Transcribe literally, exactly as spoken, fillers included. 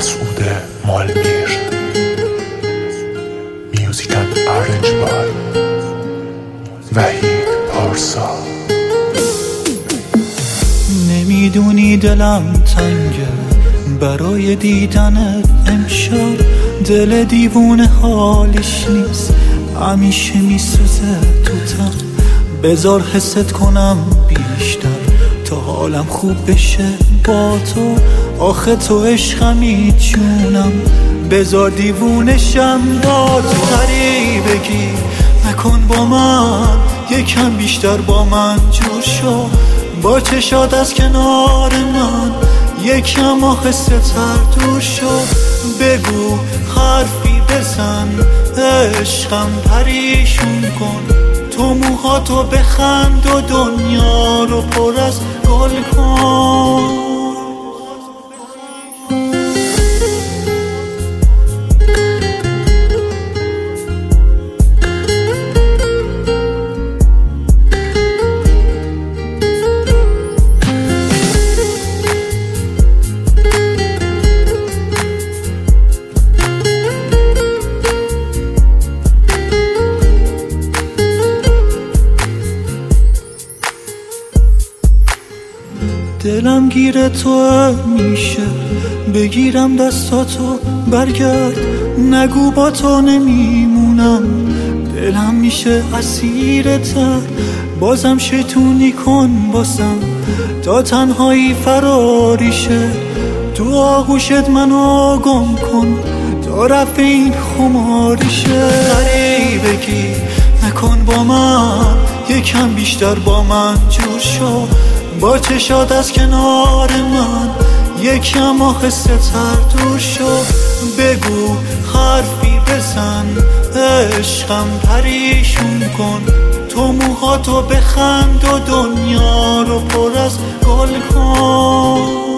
مسعود مالمیر. میوزیک اند ارنج بای وحید پارسا. نمیدونی دلم تنگه برای دیدنت امشب، دل دیوونه حالش نیست، همیشه میسوزه تو تن. بذار حست کنم بیشتر تا حالم خوب بشه با تو، آخه تو عشقمی جونم، بذار دیوونشم با تو. غریبگی نکن با من، یکم بیشتر با من جور شو، با چشات از کنار من یکم آخسته تر دور شو. بگو حرفی بزن، عشقم پریشون کن، تو موهاتو بخند و دنیا رو پر از گل کن. دلم گیره تو میشه، بگیرم دستاتو برگرد، نگو با تو نمیمونم، دلم میشه اسیرتر، بازم شیطونی کن باسم تا تنهایی فراریشه، تو آغوشت منو گم کن تا رفع این خماریشه. غریبگی نکن با من، یکم بیشتر با من جور شو، با چشات از کنار من یکم آخسته تر دور شو. بگو حرفی بزن، عشقم پریشون کن، تو موهاتو بخند و دنیا رو پر از گل کن.